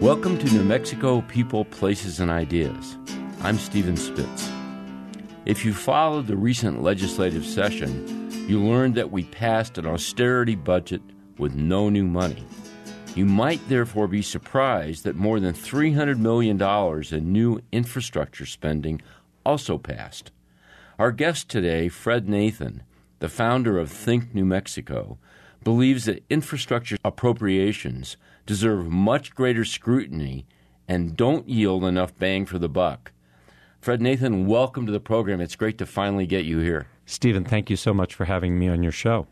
Welcome to New Mexico People, Places, and Ideas. I'm Stephen Spitz. If you followed the recent legislative session, you learned that we passed an austerity budget with no new money. You might therefore be surprised that more than $300 million in new infrastructure spending also passed. Our guest today, Fred Nathan, the founder of Think New Mexico, believes that infrastructure appropriations deserve much greater scrutiny and don't yield enough bang for the buck. Fred Nathan, welcome to the program. It's great to finally get you here. Stephen, thank you so much for having me on your show.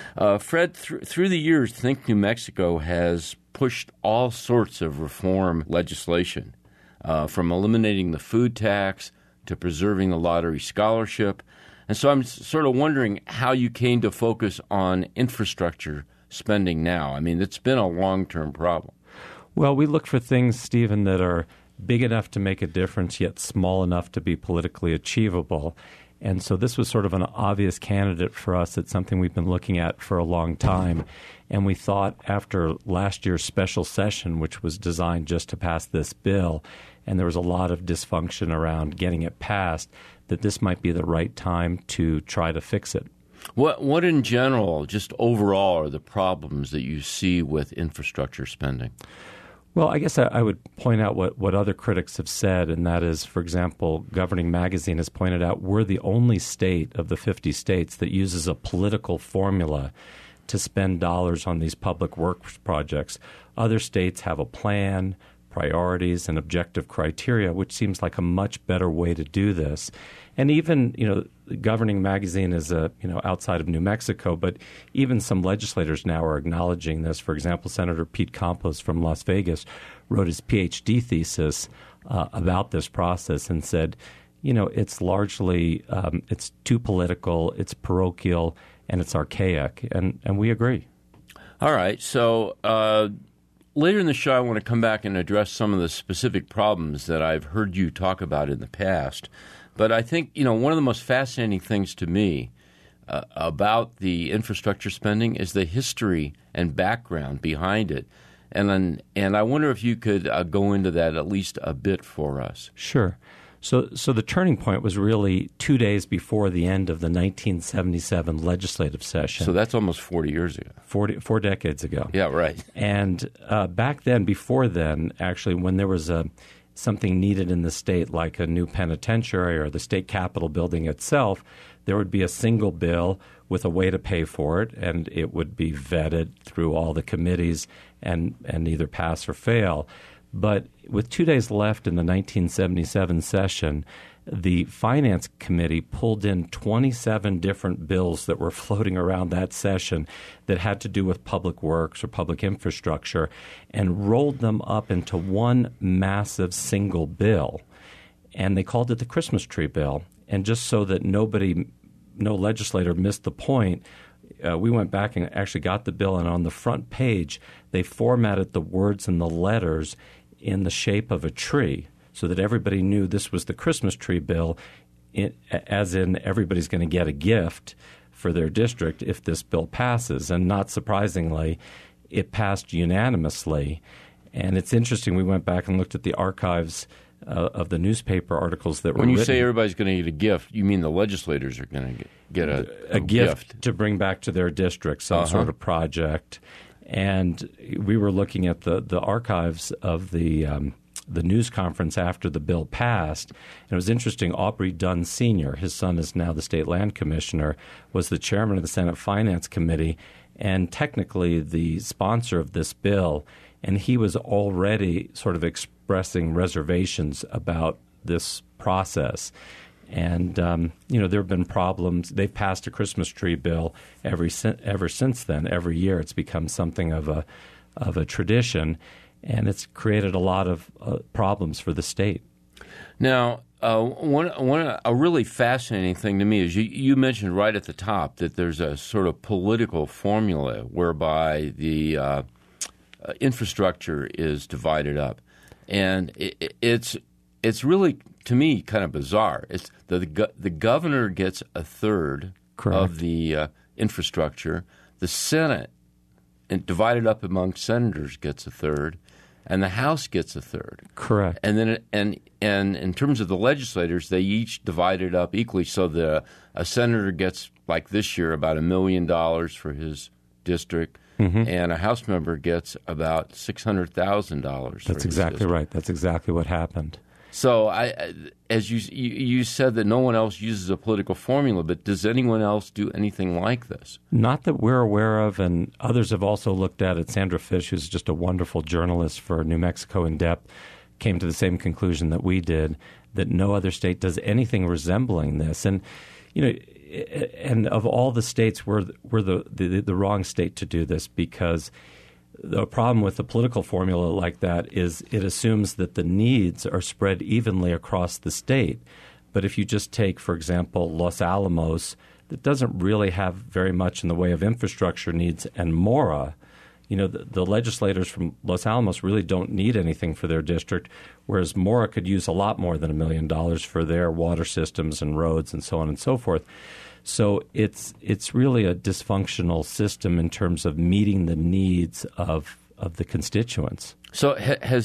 Fred, through the years, Think New Mexico has pushed all sorts of reform legislation, from eliminating the food tax to preserving the lottery scholarship. And so I'm sort of wondering how you came to focus on infrastructure spending now. I mean, it's been a long-term problem. Well, we look for things, Stephen, that are big enough to make a difference, yet small enough to be politically achievable. And so this was sort of an obvious candidate for us. It's something we've been looking at for a long time. And we thought after last year's special session, which was designed just to pass this bill, and there was a lot of dysfunction around getting it passed, that this might be the right time to try to fix it. What in general, just overall, are the problems that you see with infrastructure spending? Well, I guess I would point out what other critics have said, and that is, for example, Governing Magazine has pointed out we're the only state of the 50 states that uses a political formula to spend dollars on these public works projects. Other states have a plan, priorities, and objective criteria, which seems like a much better way to do this. And even, Governing Magazine is outside of New Mexico, but even some legislators now are acknowledging this. For example, Senator Pete Campos from Las Vegas wrote his PhD thesis about this process and said, it's largely it's too political, it's parochial, and it's archaic, and we agree. All right, so later in the show, I want to come back and address some of the specific problems that I've heard you talk about in the past. But I think, one of the most fascinating things to me about the infrastructure spending is the history and background behind it. And I wonder if you could go into that at least a bit for us. Sure. So the turning point was really 2 days before the end of the 1977 legislative session. So that's almost 40 years ago. 4 decades ago. Yeah, right. And back then, before then, actually, when there was something needed in the state, like a new penitentiary or the state capitol building itself, there would be a single bill with a way to pay for it, and it would be vetted through all the committees and either pass or fail. But with 2 days left in the 1977 session, the Finance Committee pulled in 27 different bills that were floating around that session that had to do with public works or public infrastructure and rolled them up into one massive single bill. And they called it the Christmas tree bill. And just so that no legislator missed the point, we went back and actually got the bill, and on the front page, they formatted the words and the letters in the shape of a tree, so that everybody knew this was the Christmas tree bill, as in everybody's going to get a gift for their district if this bill passes. And not surprisingly, it passed unanimously. And it's interesting, we went back and looked at the archives of the newspaper articles that were written. When you say everybody's going to get a gift, you mean the legislators are going to get a gift to bring back to their district, some sort of project. And we were looking at the archives of the news conference after the bill passed. And it was interesting, Aubrey Dunn Sr., his son is now the state land commissioner, was the chairman of the Senate Finance Committee and technically the sponsor of this bill. And he was already sort of expressing reservations about this process. And, there have been problems. They've passed a Christmas tree bill ever since then. Every year it's become something of a tradition, and it's created a lot of problems for the state. Now, a really fascinating thing to me is you mentioned right at the top that there's a sort of political formula whereby the infrastructure is divided up. And it's really, to me, kind of bizarre. It's the governor gets a third of the infrastructure. The Senate, and divided up among senators, gets a third, and the House gets a third. Correct. And then and in terms of the legislators, they each divide it up equally. So a senator gets, like this year, about $1 million for his district, and a House member gets about $600,000. That's exactly right. That's exactly what happened. So, as you said that no one else uses a political formula, but does anyone else do anything like this? Not that we're aware of, and others have also looked at it. Sandra Fish, who's just a wonderful journalist for New Mexico In Depth, came to the same conclusion that we did, that no other state does anything resembling this. And, and of all the states, we're the wrong state to do this, because the problem with a political formula like that is it assumes that the needs are spread evenly across the state. But if you just take, for example, Los Alamos, that doesn't really have very much in the way of infrastructure needs, and Mora, the legislators from Los Alamos really don't need anything for their district, whereas Mora could use a lot more than $1 million for their water systems and roads and so on and so forth. So it's really a dysfunctional system in terms of meeting the needs of the constituents. So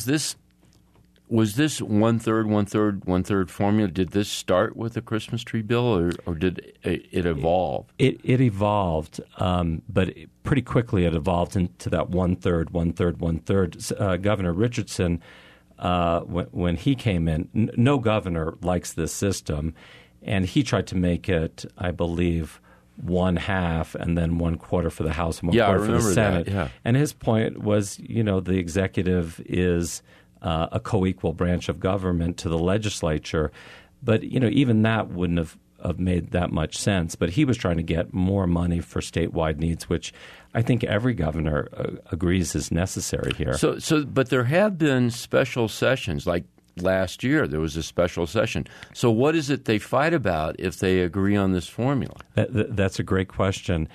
was this one-third formula? Did this start with the Christmas tree bill, or did it evolve? It evolved, but pretty quickly it evolved into that one-third. Governor Richardson, when he came in, no governor likes this system, and he tried to make it, I believe, 1/2 and then 1/4 for the House and 1/4 for the Senate. That, yeah. And his point was, the executive is a co-equal branch of government to the legislature. But, even that wouldn't have made that much sense. But he was trying to get more money for statewide needs, which I think every governor agrees is necessary here. But there have been special sessions, like last year there was a special session. So what is it they fight about if they agree on this formula? That's a great question.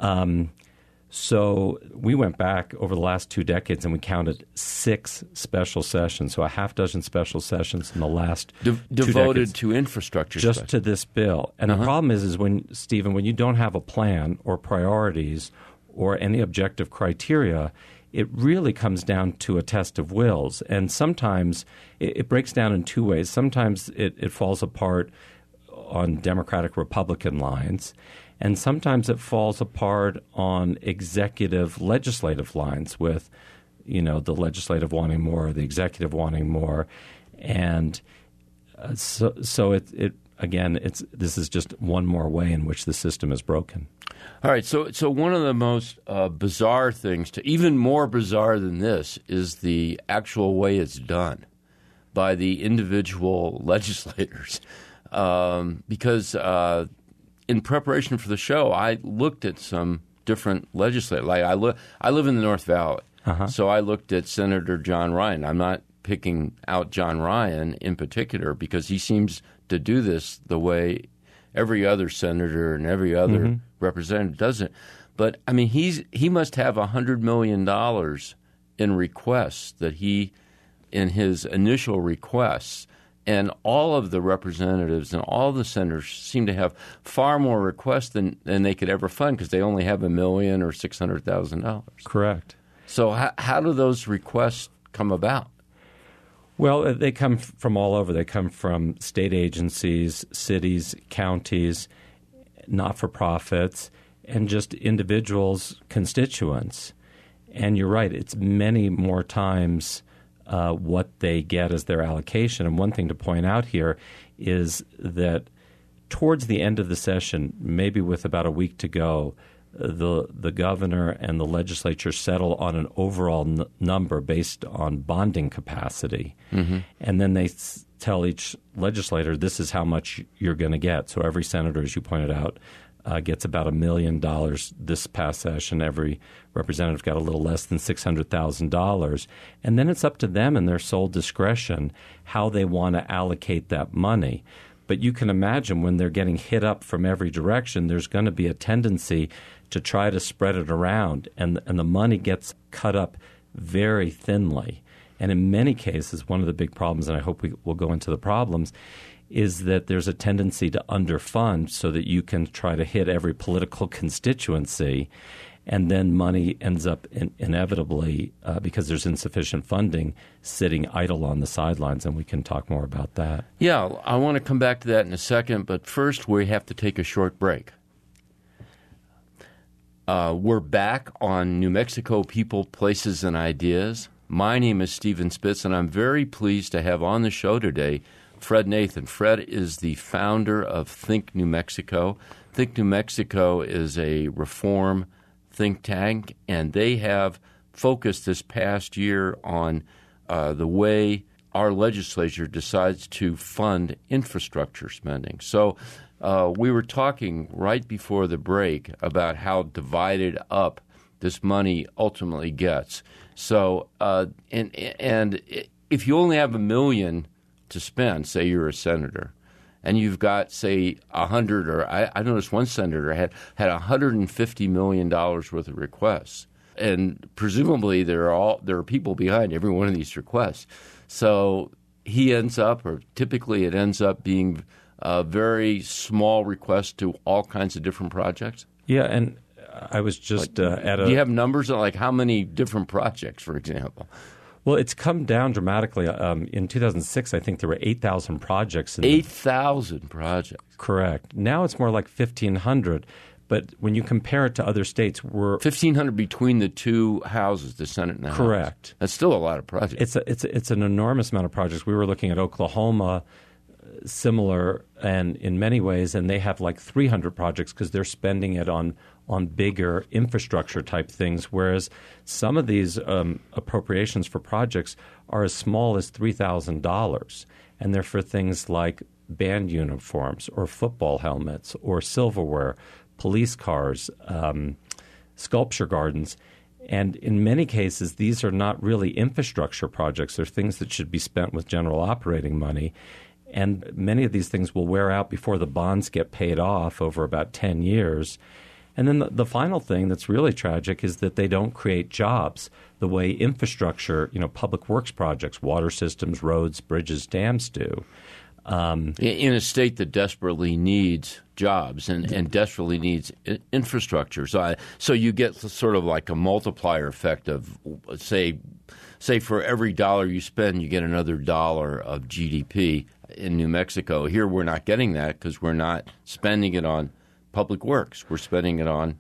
So we went back over the last 2 decades and we counted 6 special sessions, so a half dozen special sessions in the last 2 devoted decades, to infrastructure, just to this bill. And the problem is when you don't have a plan or priorities or any objective criteria, it really comes down to a test of wills. And sometimes it breaks down in 2 ways. Sometimes it falls apart on Democratic-Republican lines, and sometimes it falls apart on executive-legislative lines with, the legislative wanting more, the executive wanting more. And so this is just one more way in which the system is broken. All right, so one of the most bizarre things, even more bizarre than this, is the actual way it's done by the individual legislators. Because in preparation for the show, I looked at some different legislators. Like I live in the North Valley, so I looked at Senator John Ryan. I'm not picking out John Ryan in particular because he seems to do this the way every other senator and every other representative does it. But, I mean, he must have $100 million in requests that in his initial requests, and all of the representatives and all the senators seem to have far more requests than they could ever fund because they only have $1 million or $600,000. Correct. So how do those requests come about? Well, they come from all over. They come from state agencies, cities, counties, not-for-profits, and just individuals, constituents. And you're right, it's many more times what they get as their allocation. And one thing to point out here is that towards the end of the session, maybe with about a week to go, the governor and the legislature settle on an overall number based on bonding capacity. And then they tell each legislator, this is how much you're going to get. So every senator, as you pointed out, gets about $1 million this past session. Every representative got a little less than $600,000. And then it's up to them in their sole discretion how they want to allocate that money. But you can imagine when they're getting hit up from every direction, there's going to be a tendency to try to spread it around, and the money gets cut up very thinly. And in many cases, one of the big problems, and I hope we will go into the problems, is that there's a tendency to underfund so that you can try to hit every political constituency. and then money ends up inevitably, because there's insufficient funding, sitting idle on the sidelines, and we can talk more about that. Yeah, I want to come back to that in a second, but first we have to take a short break. We're back on New Mexico People, Places, and Ideas. My name is Stephen Spitz, and I'm very pleased to have on the show today Fred Nathan. Fred is the founder of Think New Mexico. Think New Mexico is a reform think tank, and they have focused this past year on the way our legislature decides to fund infrastructure spending. So we were talking right before the break about how divided up this money ultimately gets. So and if you only have $1 million to spend, say you're a senator, and you've got, say, 100, or I noticed one senator had $150 million worth of requests, and presumably there are people behind every one of these requests. So he ends up, or typically it ends up being a very small request to all kinds of different projects. Yeah, and I was just at a... Do you have numbers on like how many different projects, for example? Well, it's come down dramatically. In 2006, I think there were 8,000 projects. 8,000 projects. Correct. Now it's more like 1,500. But when you compare it to other states, we're 1,500 between the two houses, the Senate and the House. Correct. That's still a lot of projects. It's an enormous amount of projects. We were looking at Oklahoma, similar, and in many ways, and they have like 300 projects because they're spending it on bigger infrastructure type things, whereas some of these appropriations for projects are as small as $3,000, and they're for things like band uniforms or football helmets or silverware, police cars, sculpture gardens. And in many cases, these are not really infrastructure projects. They're things that should be spent with general operating money. And many of these things will wear out before the bonds get paid off over about 10 years. And then the final thing that's really tragic is that they don't create jobs the way infrastructure, public works projects, water systems, roads, bridges, dams do. In a state that desperately needs jobs and desperately needs infrastructure. So you get sort of like a multiplier effect of, say for every dollar you spend, you get another dollar of GDP in New Mexico. Here we're not getting that because we're not spending it on public works. We're spending it on,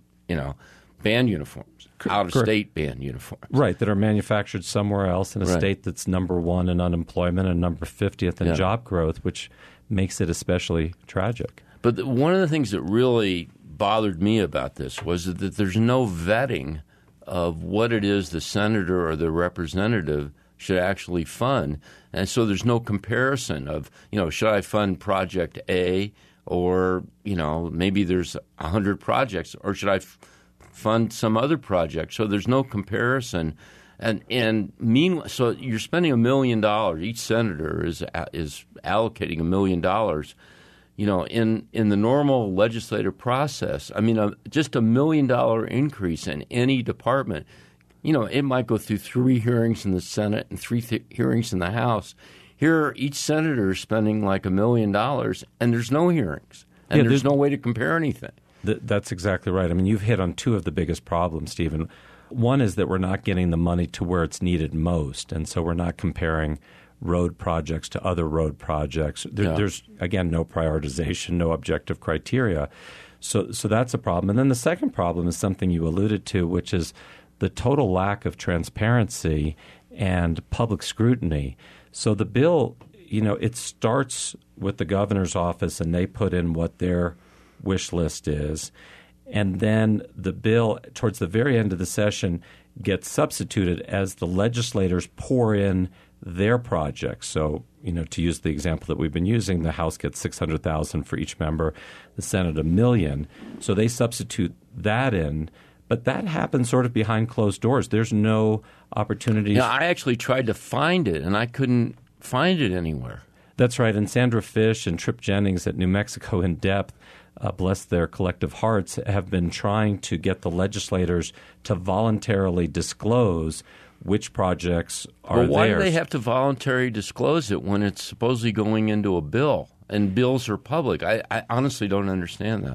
band uniforms, out-of-state band uniforms. Right, that are manufactured somewhere else in a state that's number one in unemployment and number 50th in job growth, which makes it especially tragic. But one of the things that really bothered me about this was that there's no vetting of what it is the senator or the representative should actually fund. And so there's no comparison of, should I fund Project A, or, maybe there's 100 projects, or should I fund some other project? So there's no comparison. And meanwhile, so you're spending $1 million. Each senator is allocating $1 million. In the normal legislative process, just $1 million increase in any department, it might go through 3 hearings in the Senate and 3 hearings in the House. Here, each senator is spending like $1 million, and there's no hearings, and there's no way to compare anything. That's exactly right. You've hit on 2 of the biggest problems, Stephen. One is that we're not getting the money to where it's needed most, and so we're not comparing road projects to other road projects. There's, again, no prioritization, no objective criteria. So that's a problem. And then the second problem is something you alluded to, which is the total lack of transparency and public scrutiny. So the bill, it starts with the governor's office, and they put in what their wish list is. And then the bill, towards the very end of the session, gets substituted as the legislators pour in their projects. So, to use the example that we've been using, the House gets $600,000 for each member, the Senate $1 million. So they substitute that in. But that happens sort of behind closed doors. There's no opportunities. I actually tried to find it, and I couldn't find it anywhere. That's right. And Sandra Fish and Tripp Jennings at New Mexico In Depth, bless their collective hearts, have been trying to get the legislators to voluntarily disclose which projects are theirs. But why do they have to voluntarily disclose it when it's supposedly going into a bill, and bills are public? I honestly don't understand that.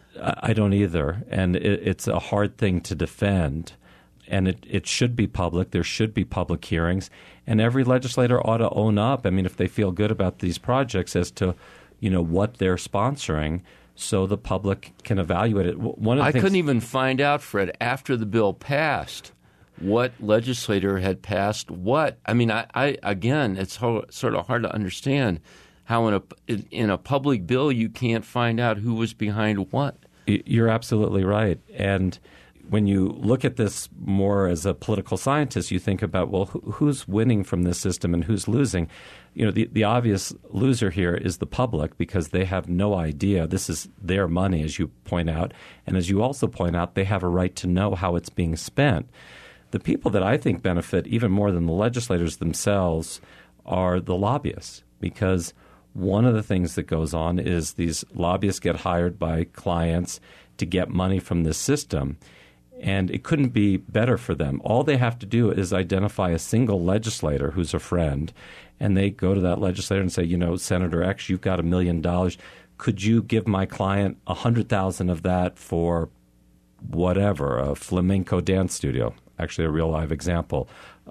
I don't either, and it's a hard thing to defend. And it should be public. There should be public hearings, and every legislator ought to own up. I mean, if they feel good about these projects as to, what they're sponsoring, so the public can evaluate it. I couldn't even find out, Fred, after the bill passed, what legislator had passed what. I mean, I again, it's sort of hard to understand how in a public bill you can't find out who was behind what. You're absolutely right, and when you look at this more as a political scientist, you think about, well, who's winning from this system and who's losing? The obvious loser here is the public, because they have no idea. This is their money, as you point out. And as you also point out, they have a right to know how it's being spent. The people that I think benefit even more than the legislators themselves are the lobbyists, because one of the things that goes on is these lobbyists get hired by clients to get money from this system. And it couldn't be better for them. All they have to do is identify a single legislator who's a friend, and they go to that legislator and say, Senator X, you've got $1 million. Could you give my client $100,000 of that for whatever, a flamenco dance studio? Actually, a real live example.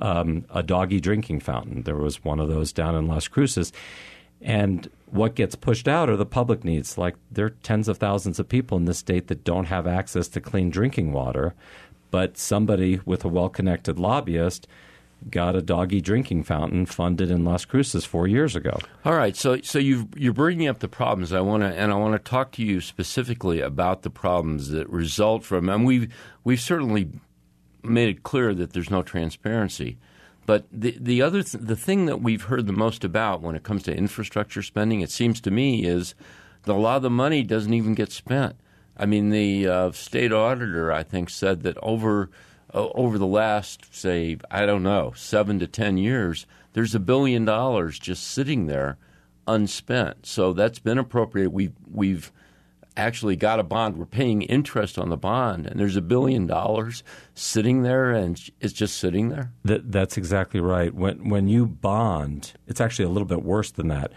A doggy drinking fountain. There was one of those down in Las Cruces. And what gets pushed out are the public needs. Like, there are tens of thousands of people in this state that don't have access to clean drinking water, but somebody with a well-connected lobbyist got a doggy drinking fountain funded in Las Cruces 4 years ago. All right, so you're bringing up the problems. I want to talk to you specifically about the problems that result from, and we've certainly made it clear that there's no transparency. But the thing that we've heard the most about when it comes to infrastructure spending, it seems to me, is that a lot of the money doesn't even get spent. I mean, the state auditor, I think, said that over the last, say, 7 to 10 years, there's $1 billion just sitting there unspent. So that's been appropriated. We've actually got a bond. We're paying interest on the bond, and there's $1 billion sitting there, and it's just sitting there. That's exactly right. When you bond, it's actually a little bit worse than that,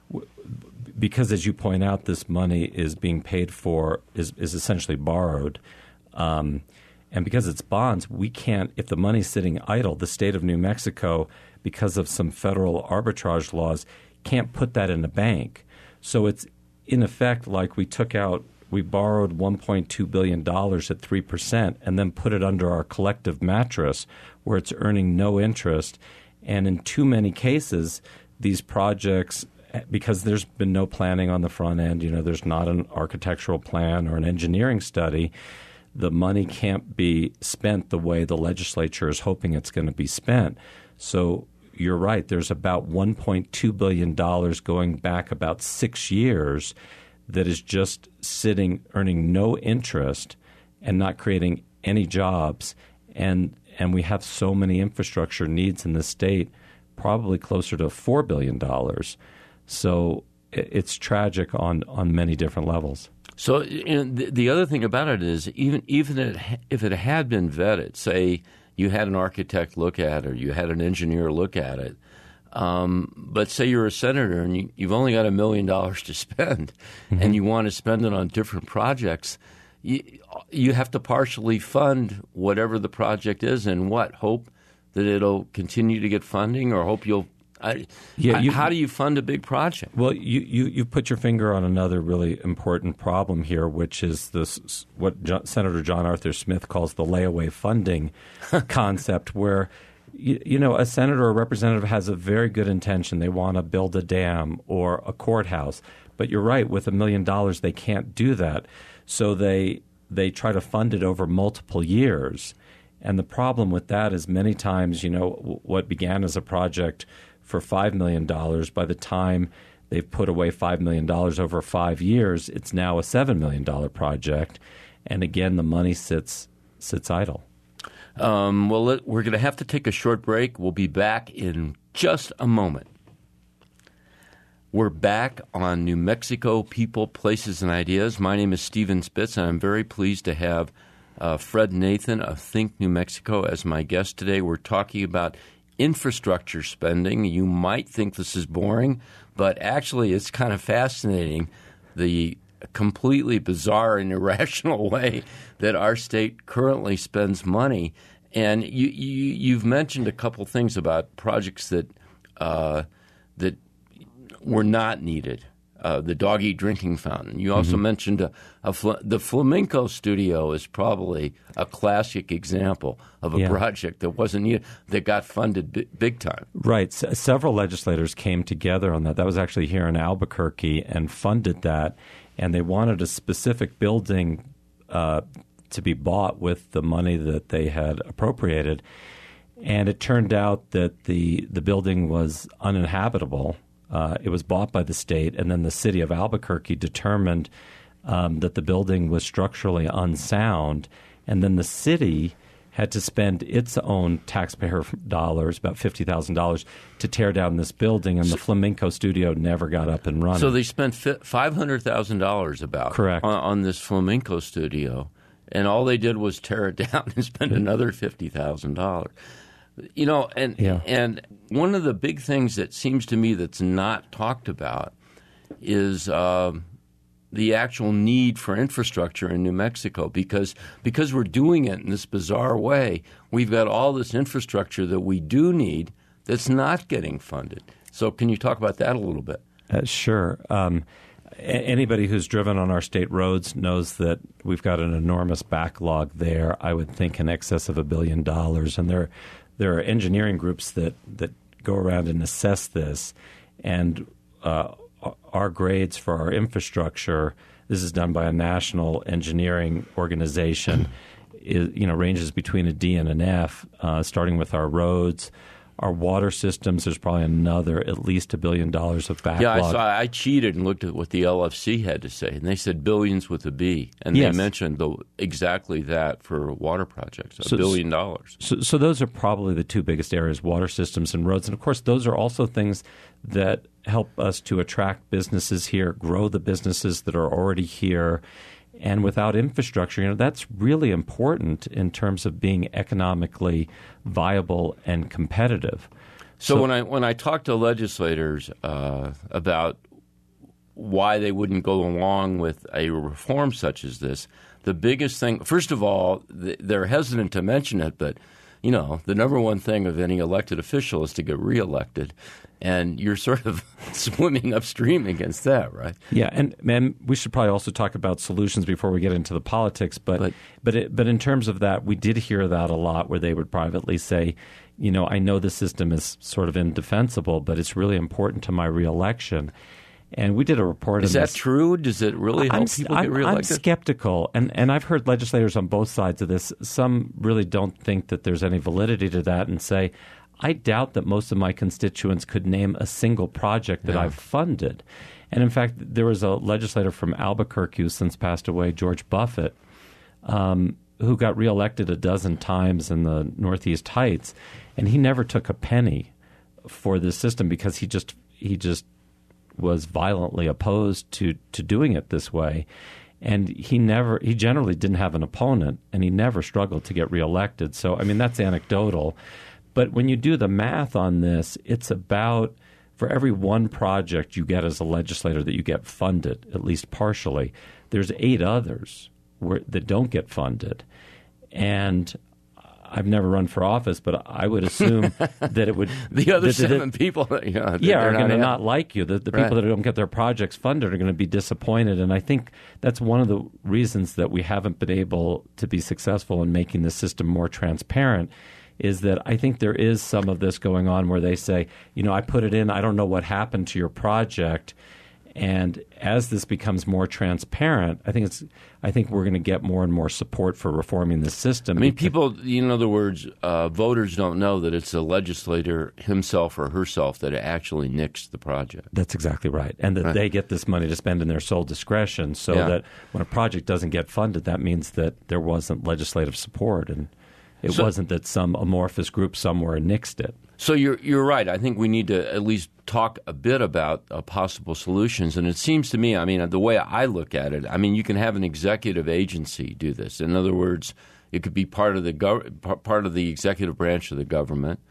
because as you point out, this money is being paid for, is essentially borrowed, and because it's bonds, we can't. If the money's sitting idle, the state of New Mexico, because of some federal arbitrage laws, can't put that in a bank. So it's in effect like we borrowed $1.2 billion at 3% and then put it under our collective mattress where it's earning no interest. And in too many cases, these projects, because there's been no planning on the front end, there's not an architectural plan or an engineering study, the money can't be spent the way the legislature is hoping it's going to be spent. So you're right. There's about $1.2 billion going back about 6 years that is just sitting, earning no interest and not creating any jobs. And we have so many infrastructure needs in the state, probably closer to $4 billion. So it's tragic on many different levels. So the other thing about it is even if it had been vetted, say you had an architect look at it or you had an engineer look at it, but say you're a senator and you've only got $1 million to spend, and you want to spend it on different projects, you have to partially fund whatever the project is, and hope that it'll continue to get funding, or hope you'll how do you fund a big project? Well, you put your finger on another really important problem here, which is this Senator John Arthur Smith calls the layaway funding concept, where a senator or representative has a very good intention. They want to build a dam or a courthouse. But you're right, with $1 million, they can't do that. So they try to fund it over multiple years. And the problem with that is many times, what began as a project for $5 million, by the time they've put away $5 million over 5 years, it's now a $7 million project. And again, the money sits idle. We're going to have to take a short break. We'll be back in just a moment. We're back on New Mexico People, Places, and Ideas. My name is Stephen Spitz, and I'm very pleased to have Fred Nathan of Think New Mexico as my guest today. We're talking about infrastructure spending. You might think this is boring, but actually it's kind of fascinating, the completely bizarre and irrational way that our state currently spends money. And you've mentioned a couple things about projects that were not needed. The dog-eat drinking fountain. You also mentioned the Flamenco Studio is probably a classic example of a project that wasn't needed, that got funded big time. Right. Several legislators came together on that. That was actually here in Albuquerque and funded that. And they wanted a specific building to be bought with the money that they had appropriated. And it turned out that the building was uninhabitable. It was bought by the state, and then the city of Albuquerque determined that the building was structurally unsound, and then the city had to spend its own taxpayer dollars, about $50,000, to tear down this building, and the Flamenco Studio never got up and running. So they spent $500,000 about Correct. On this Flamenco Studio, and all they did was tear it down and spend another $50,000. You know, and one of the big things that seems to me that's not talked about is the actual need for infrastructure in New Mexico, because we're doing it in this bizarre way. We've got all this infrastructure that we do need that's not getting funded. So can you talk about that a little bit? Sure. Anybody who's driven on our state roads knows that we've got an enormous backlog there, I would think in excess of $1 billion. And there are engineering groups that go around and assess this. And our grades for our infrastructure, this is done by a national engineering organization, ranges between a D and an F, starting with our roads. Our water systems, there's probably another at least $1 billion of backlog. Yeah, I cheated and looked at what the LFC had to say, and they said billions with a B, and they mentioned exactly that for water projects, $1 billion. So those are probably the two biggest areas, water systems and roads. And, of course, those are also things that help us to attract businesses here, grow the businesses that are already here. And without infrastructure, that's really important in terms of being economically viable and competitive. So when I talk to legislators about why they wouldn't go along with a reform such as this, the biggest thing, first of all, they're hesitant to mention it, but the number one thing of any elected official is to get reelected. And you're sort of swimming upstream against that, right? Yeah, and we should probably also talk about solutions before we get into the politics. But in terms of that, we did hear that a lot, where they would privately say, I know the system is sort of indefensible, but it's really important to my reelection. And we did a report on this. Is that true? Does it really help people get reelected? I'm skeptical, and I've heard legislators on both sides of this. Some really don't think that there's any validity to that and say, I doubt that most of my constituents could name a single project that I've funded. And in fact, there was a legislator from Albuquerque who since passed away, George Buffett, who got reelected a dozen times in the Northeast Heights, and he never took a penny for this system because he just was violently opposed to doing it this way. And he generally didn't have an opponent, and he never struggled to get reelected. So, that's anecdotal. But when you do the math on this, it's about, for every one project you get as a legislator that you get funded, at least partially, there's 8 others that don't get funded. And I've never run for office, but I would assume that it would... the other 7 people are going to not like you. The people that don't get their projects funded are going to be disappointed. And I think that's one of the reasons that we haven't been able to be successful in making the system more transparent, is that I think there is some of this going on where they say, I put it in, I don't know what happened to your project. And as this becomes more transparent, I think we're going to get more and more support for reforming the system. People, in other words, voters don't know that it's the legislator himself or herself that actually nixed the project. That's exactly right. And that they get this money to spend in their sole discretion, so that when a project doesn't get funded, that means that there wasn't legislative support, and it wasn't that some amorphous group somewhere nixed it. So you're right. I think we need to at least talk a bit about possible solutions. And it seems to me, the way I look at it, you can have an executive agency do this. In other words, it could be part of the executive branch of the government,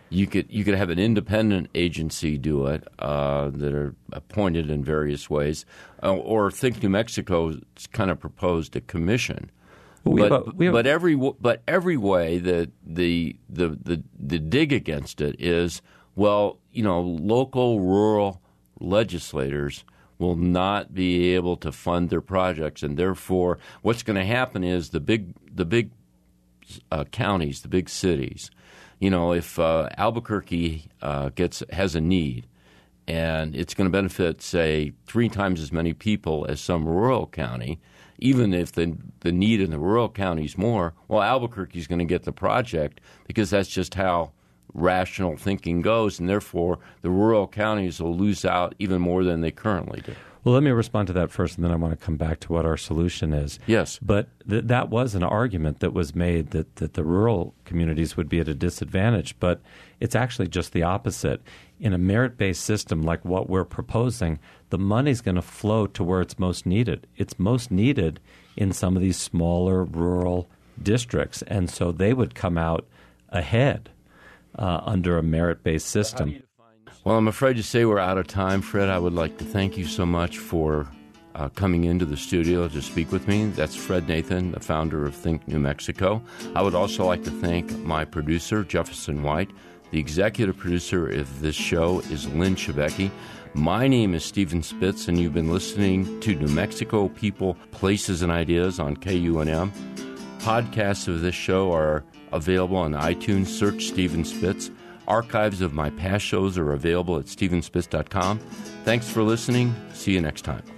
You could have an independent agency do it that are appointed in various ways, or Think New Mexico kind of proposed a commission. But every way that the dig against it is, well, local rural legislators will not be able to fund their projects, and therefore, what's going to happen is the big counties, the big cities. If Albuquerque has a need, and it's going to benefit, say, 3 times as many people as some rural county, even if the need in the rural county is more, well, Albuquerque is going to get the project because that's just how rational thinking goes, and therefore the rural counties will lose out even more than they currently do. Well, let me respond to that first, and then I want to come back to what our solution is. Yes. But that was an argument that was made that the rural communities would be at a disadvantage, but it's actually just the opposite. In a merit-based system like what we're proposing, the money's going to flow to where it's most needed. It's most needed in some of these smaller rural districts, and so they would come out ahead under a merit-based system. Well, I'm afraid to say we're out of time, Fred. I would like to thank you so much for coming into the studio to speak with me. That's Fred Nathan, the founder of Think New Mexico. I would also like to thank my producer, Jefferson White. The executive producer of this show is Lynn Chebecki. My name is Stephen Spitz, and you've been listening to New Mexico People, Places, and Ideas on KUNM. Podcasts of this show are available on iTunes. Search Stephen Spitz. Archives of my past shows are available at stephenspitz.com. Thanks for listening. See you next time.